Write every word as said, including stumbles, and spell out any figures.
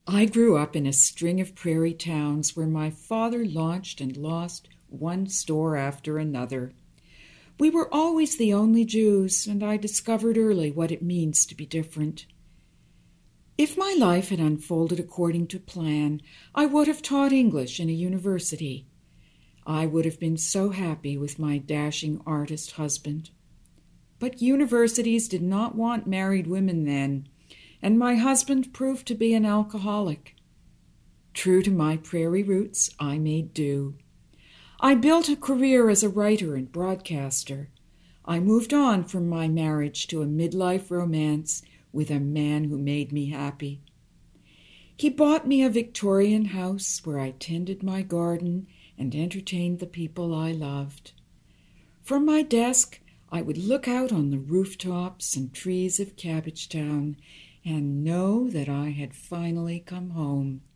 I grew up in a string of prairie towns where my father launched and lost one store after another. We were always the only Jews, and I discovered early what it means to be different. If my life had unfolded according to plan, I would have taught English in a university. I would have been so happy with my dashing artist husband. But universities did not want married women then, and my husband proved to be an alcoholic. True to my prairie roots, I made do. I built a career as a writer and broadcaster. I moved on from my marriage to a midlife romance with a man who made me happy. He bought me a Victorian house where I tended my garden and entertained the people I loved. From my desk, I would look out on the rooftops and trees of Cabbagetown and know that I had finally come home.